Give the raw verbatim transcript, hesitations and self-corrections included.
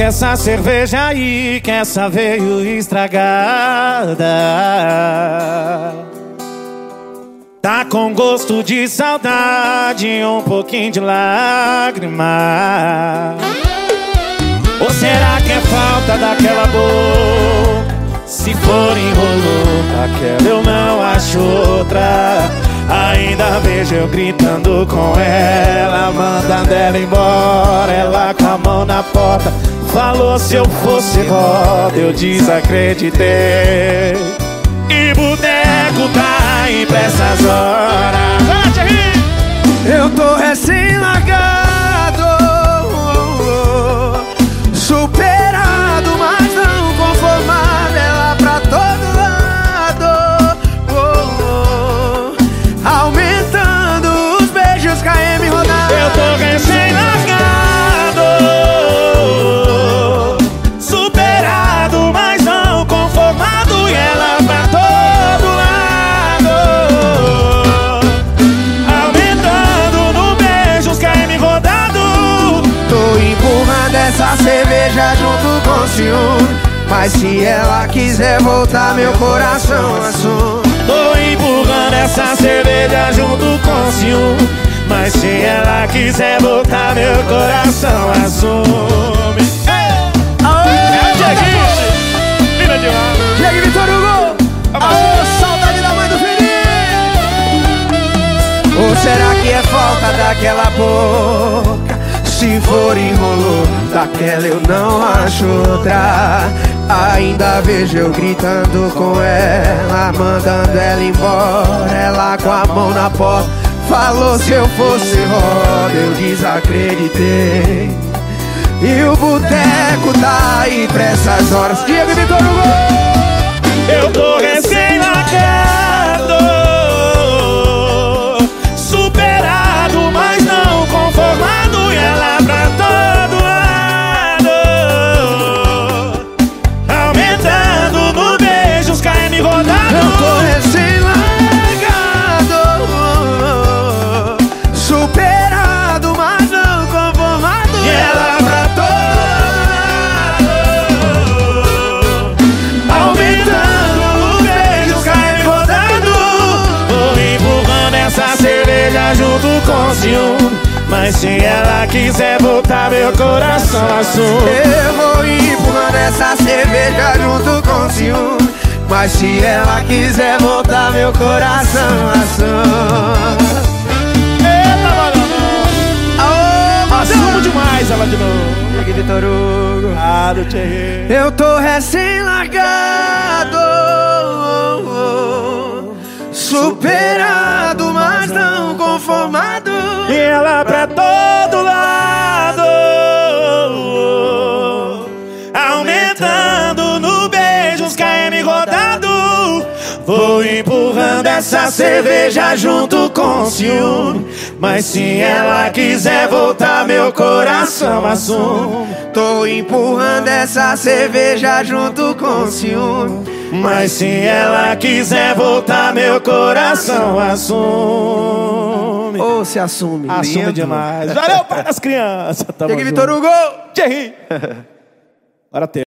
que essa cerveja aí, que essa veio estragada tá com gosto de saudade e um pouquinho de lágrima. Ou será que é falta daquela boca? Se for enrolo daquela eu não acho outra. Ainda vejo eu gritando com ela, mandando ela embora, ela com a mão na porta. Falou se eu fosse roda, eu desacreditei. E boteco tá aí pra essas horas. Eu tô recém-largado, superado, mas não conformado. Ela pra todo lado, oh, oh, aumentando os beijos, K M rodando. Eu tô recém-largado, superado, mas não conformado. E ela pra todo lado, aumentando no beijo, os K M rodado. Tô empurrando essa cerveja junto com ciúme, mas se ela quiser voltar, meu coração assume. Tô empurrando essa cerveja junto com ciúme, mas se ela quiser voltar, meu coração assume. Ei! Aê! É o Dieguinho! Vira de lá! Diego Vitor Hugo! Aô, saudade da mãe do Felipe! Ou será que é falta daquela boca? Se for enrolo daquela eu não acho outra. Ainda vejo eu gritando com ela, mandando ela embora, ela com a mão na porta. Falou se eu fosse roda, eu desacreditei. E o boteco tá aí pra essas horas. Diego Vitor Hugo! Eu tô recém-largado, superado, mas não conformado. E ela pra todo lado, aumentando no beijo, os K M rodado. Eu tô recém-largado, superado, mas não conformado. E ela pra todo lado, aumentando no beijo, os K M rodado. Vou empurrando essa cerveja junto com ciúme, mas se ela quiser voltar, meu coração assume. Eu vou empurrando essa cerveja junto com ciúme, mas se ela quiser voltar, meu coração assume. Eita, mano! Aô, Assumo demais ela de novo. Diego Vitor Hugo! Ah, do Thierry. Eu tô recém-largado, superado, mas não conformado. E ela pra todo lado, aumentando no beijo, os K M rodado. Vou empurrando essa cerveja junto com ciúme, mas se ela quiser voltar, meu coração assume. Tô empurrando essa cerveja junto com ciúme, mas se ela quiser voltar, meu coração assume. Ou se assume. Assume lindo. Demais. Valeu, pai das crianças. Tamo Diego Vitor junto. Hugo! Thierry. Bora ter.